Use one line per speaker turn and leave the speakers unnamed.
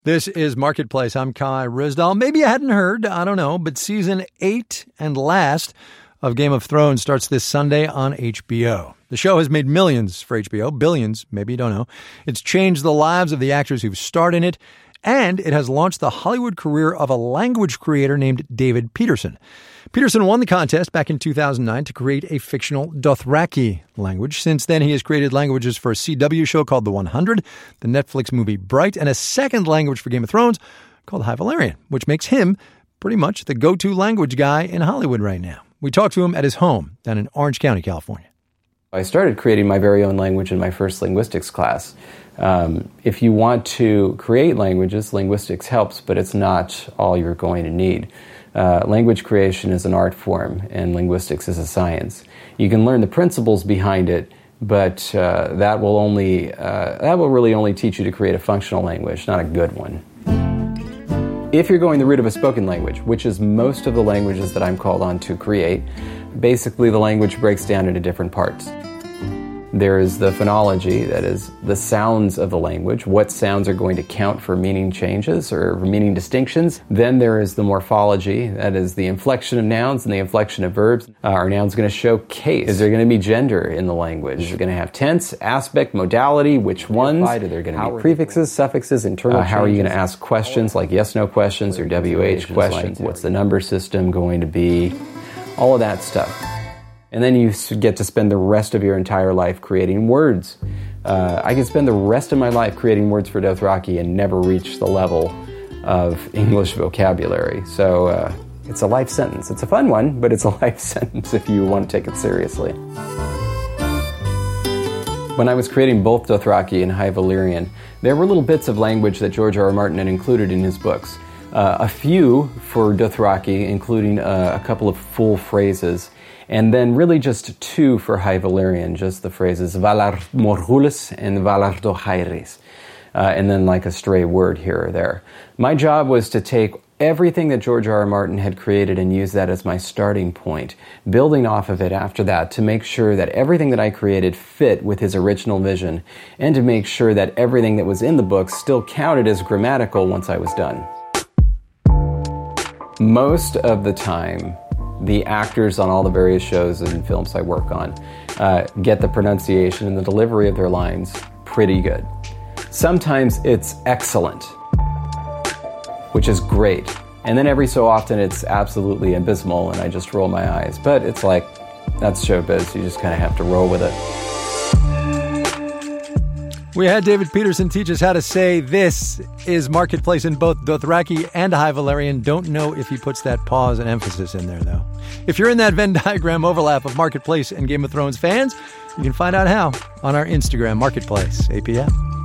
This is Marketplace. I'm Kai Ryssdal. Maybe you hadn't heard, I don't know, but season 8 and last of Game of Thrones starts this Sunday on HBO. The show has made millions for HBO, billions, maybe you don't know. It's changed the lives of the actors who've starred in it, and it has launched the Hollywood career of a language creator named David Peterson. Peterson won the contest back in 2009 to create a fictional Dothraki language. Since then, he has created languages for a CW show called The 100, the Netflix movie Bright, and a second language for Game of Thrones called High Valyrian, which makes him pretty much the go-to language guy in Hollywood right now. We talked to him at his home down in Orange County, California.
I started creating my very own language in my first linguistics class. If you want to create languages, linguistics helps, but it's not all you're going to need. Language creation is an art form, and linguistics is a science. You can learn the principles behind it, but that will really only teach you to create a functional language, not a good one. If you're going the route of a spoken language, which is most of the languages that I'm called on to create, basically the language breaks down into different parts. There is the phonology, that is the sounds of the language, what sounds are going to count for meaning changes or meaning distinctions. Then there is the morphology, that is the inflection of nouns and the inflection of verbs. Are nouns going to show case? Is there going to be gender in the language? Is it going to have tense, aspect, modality, which ones? Are there going to be prefixes, suffixes, internal changes? How are you going to ask questions like yes-no questions or WH questions? What's the number system going to be? All of that stuff. And then you get to spend the rest of your entire life creating words. I could spend the rest of my life creating words for Dothraki and never reach the level of English vocabulary. So it's a life sentence. It's a fun one, but it's a life sentence if you want to take it seriously. When I was creating both Dothraki and High Valyrian, there were little bits of language that George R.R. Martin had included in his books. A few for Dothraki, including a couple of full phrases, and then really just 2 for High Valyrian, just the phrases Valar Morghulis and Valar Dohaeris, and then like a stray word here or there. My job was to take everything that George R.R. Martin had created and use that as my starting point, building off of it after that to make sure that everything that I created fit with his original vision, and to make sure that everything that was in the book still counted as grammatical once I was done. Most of the time, the actors on all the various shows and films I work on get the pronunciation and the delivery of their lines pretty good. Sometimes it's excellent, which is great. And then every so often it's absolutely abysmal and I just roll my eyes. But it's like, that's showbiz. You just kind of have to roll with it.
We had David Peterson teach us how to say this is Marketplace in both Dothraki and High Valyrian. Don't know if he puts that pause and emphasis in there, though. If you're in that Venn diagram overlap of Marketplace and Game of Thrones fans, you can find out how on our Instagram, Marketplace APM.